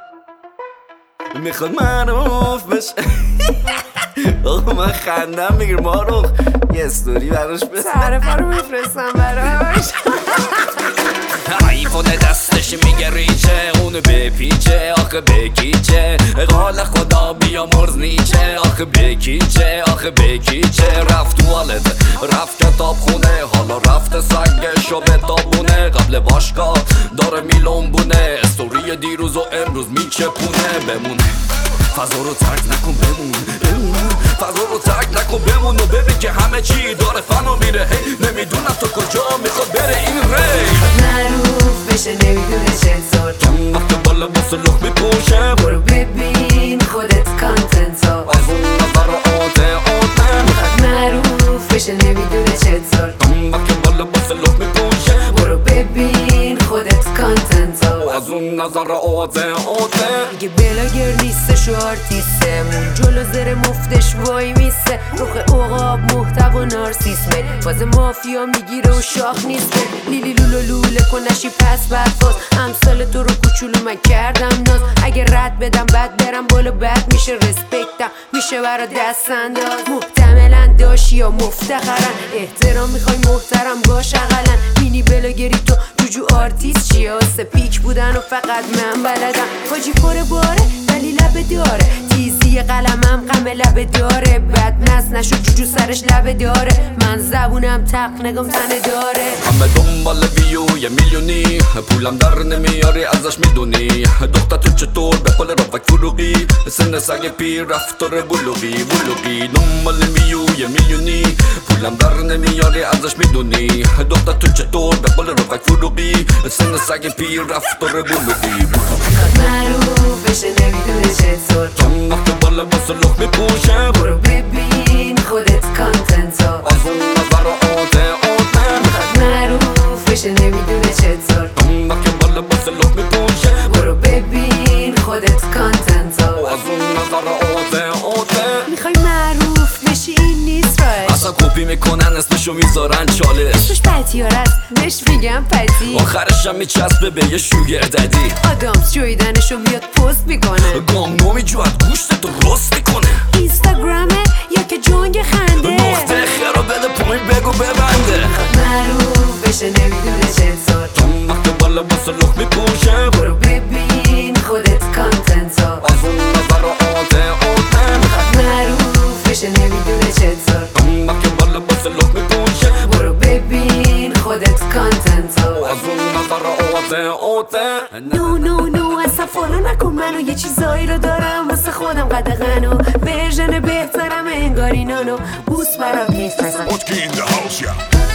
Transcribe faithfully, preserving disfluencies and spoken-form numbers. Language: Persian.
میخواد معروف بشه. آقا من خندم میگیر ماروخ یه استوری براش بزن، تعرفه رو میفرستم براش. آیفون دستش میگه ریچه، اونو بپیچه آخه بکیچه، قال خدا بیا مرز نیچه آخه بکیچه آخه بکیچه. رفت توالت رفت کتاب خونه، حالا رفت سگشو به تابونه، قبل باشگاه داره میلونبونه، استوری دیروز و امروز میچپونه. بمونه فضا رو ترک نکن بمون، بمون فضا رو ترک نکن بمون و ببین که همه چی داره فنا میره. هی نمیدونم تو کجا میخواد بره این ری، معروف بشه نمیدونه چطور، چند وقت بالا باسه لخ میپوشه. برو ببین خودت کانتنت ها، از اون نظر آته آته. معروف بشه نمیدونه چطور، چند وقت بالا باسه لخ میپوشه. برو ببین خودت کانتنت ها، از اون نظر آته آته. دیگه بلاگر نیستش و آرتیستمون، جلو زر مفتش وای میسته، روخ اوقاب محتوا نارسیسمه، باز مافیا میگیره و شاخ نیسته. لیلی لولو لوله کنشی پس برفاز، امثال تو رو کوچولو من کردم ناز، اگه رد بدم بد برم بالا بد میشه، رسپکتم میشه برا دست انداز. محتملا داشی یا مفتخرن، احترام میخوای محترم باش اقلن. مینی بلاگری تو جوجو آرتیست چیه، واسه پیک بودن و فقط من بلدم. حاجی پر باره ولی لبه داره، تیزی قلمم غم لبه داره، بد نس نشو جوجو سرش لبه داره، من زبونم تق نگم تنه داره. همه دنبال ویو یه میلیونی، پولم در نمیاری ازش میدونی، دختر تو چطور به پل رفک فروغی، سن سگ پیر رفتار بلوغی بلوغی. دنبال ویو یه میلیونی، پولم در نمیاری ازش میدونی، دختر تو چطور به پل رفک فروغی، سن سگ پیر رفتار بلوغی. معروف بشه نمیدونه چطور، چند وقت بالا باسه لخ میپوشه. برو ببین خودت کانتنت ها، از اون نظر آته آته. معروف بشه نمیدونه چطور، چند وقت بالا باسه لخ میپوشه. برو ببین خودت کانتنت ها، از اون نظر آته آته. میخوای معروف بشی این نیست راش، اصلا کپی میکنن اسمشو میذارن چالش، اسمش پتیار است بهش میگم پتی، آخرش هم میچسبه به یه شوگر ددی. آدامس جویدنشو میاد پست میکنه، گام نمیجواد گوشت تو رست میکنه. اینستاگرامه یا که جنگ خنده، نقطه خیرو بده پایین بگو ببنده. معروف بشه نمیدونه چطور، چند وقت بالا باسه لخ میپوشه. برو ببین خودت کانتنت ها، از اون نظر آته آته. معروف بشه نمیدونه چطور، چند وقت بالا باسه لخ میپوشه. برو ببین خودت کانتنت ها، از اون نظر آته آته. نو نو نو اصلا فالو نکن منو، یه چیزایی رو دارم واسه خودم قدغنو، ورژن بهترم انگاری نانو، بوس برام نیست اصلا. What's in the house, yeah?